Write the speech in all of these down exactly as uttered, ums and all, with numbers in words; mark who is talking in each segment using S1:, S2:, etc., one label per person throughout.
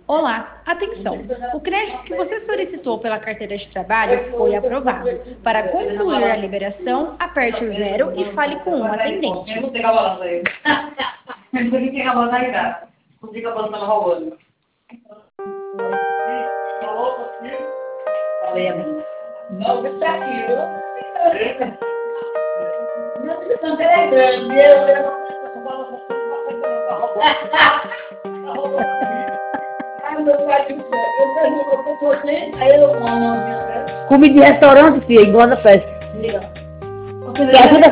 S1: Olá, atenção! O crédito que você solicitou pela carteira de trabalho foi aprovado. Para concluir a liberação, aperte o zero e fale com um atendente.
S2: Comida de restaurante, filha, igual da festa. Que ajuda.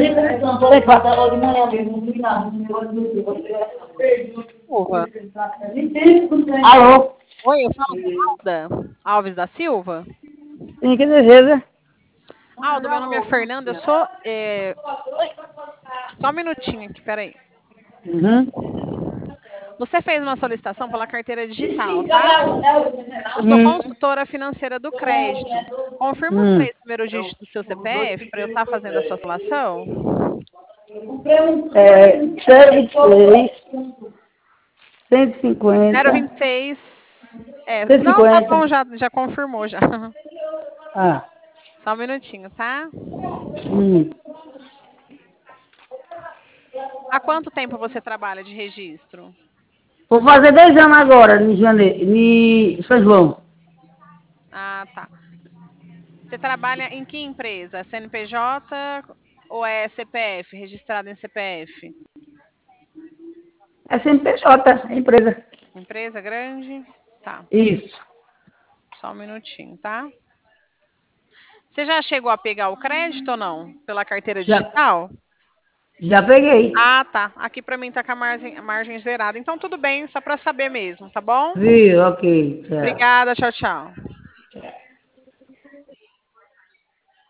S3: Silva.
S2: Alô?
S3: Oi, eu falo com Alda Alves da Silva.
S2: Sim, que deseja?
S3: Aldo, meu nome é Fernanda, eu sou. é, Só um minutinho aqui, peraí.
S2: Uhum.
S3: Você fez uma solicitação pela carteira digital, tá? Eu sou
S2: Hum.
S3: consultora financeira do crédito. Confirma os
S2: Hum.
S3: três primeiros dígitos do seu C P F para eu estar fazendo a sua simulação?
S2: É, zero vinte e seis, cento e cinquenta,
S3: zero vinte e seis. É,
S2: cento e
S3: não, tá bom,
S2: cinquenta.
S3: já, já confirmou já.
S2: Ah.
S3: Só um minutinho, tá?
S2: Hum.
S3: Há quanto tempo você trabalha de registro?
S2: Vou fazer dez anos agora, em janeiro, em São João.
S3: Ah, tá. Você trabalha em que empresa? C N P J ou é C P F, registrado em C P F?
S2: É C N P J, a empresa.
S3: Empresa grande? Tá.
S2: Isso.
S3: Só um minutinho, tá? Você já chegou a pegar o crédito ou não? Pela carteira
S2: Já,
S3: digital?
S2: já peguei.
S3: Ah, tá. Aqui para mim tá com a margem, margem zerada. Então tudo bem, só para saber mesmo, tá bom?
S2: Viu? Ok. Tchau.
S3: Obrigada, tchau, tchau.